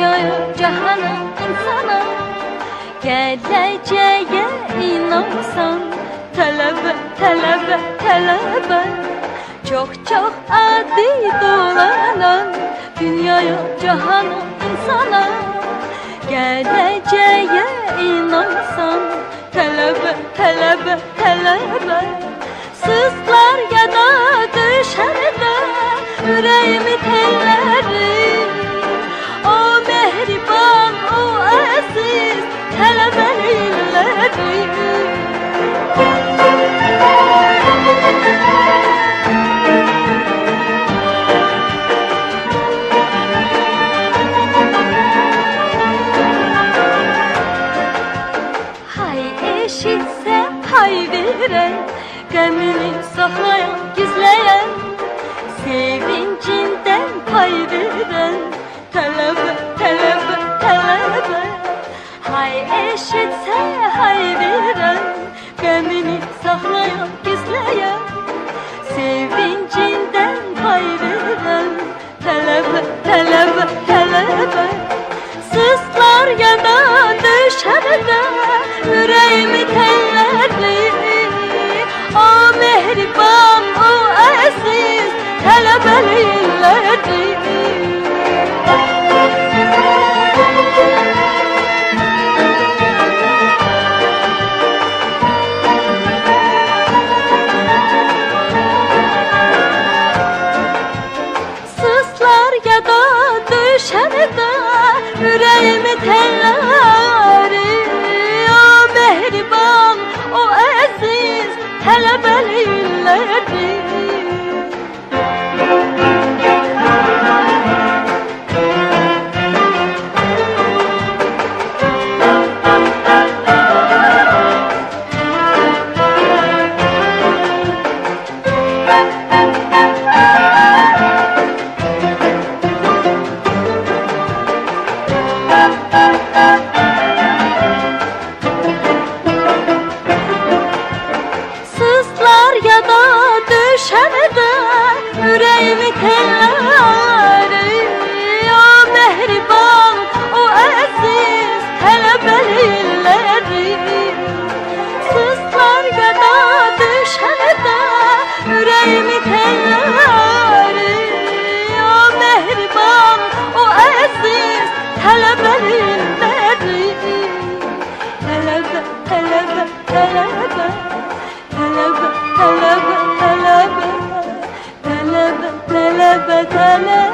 dünyaya, cahana, insana. Geleceğe inansan, talebe, talebe, talebe. Çok çok adi dolanan, dünyaya, cahana, insana. Geleceğe inansan, talebe, talebe, talebe. Sızlar ya da düşer de yüreğimi telleri. O mehriban, o aziz talebeleri. Hay eşitse hay veren, gemini saklayan, gizleyen, sevincinden pay veren, talebe, talebe, talebe. Hay eşitse hay veren, gemini saklayan, gizleyen, sevincinden pay veren, talebe, talebe, talebe. Sızlar ya da düşer de yüreğimi telleri. O mehriban, o aziz talebeleri. Sızlar ya da düşer de yüreğimi telleri. O mehriban, o aziz talebeleri. Sızlar ya da düşer de yüreğimi telleri. O mehriban, o aziz talebeleri. Sızlar ya da düşer de yüreğimi telleri. O mehriban, o aziz talebeleri. Talebe, talebe, talebe. Talebe, talebe, talebe. Talebe, talebe, talebe.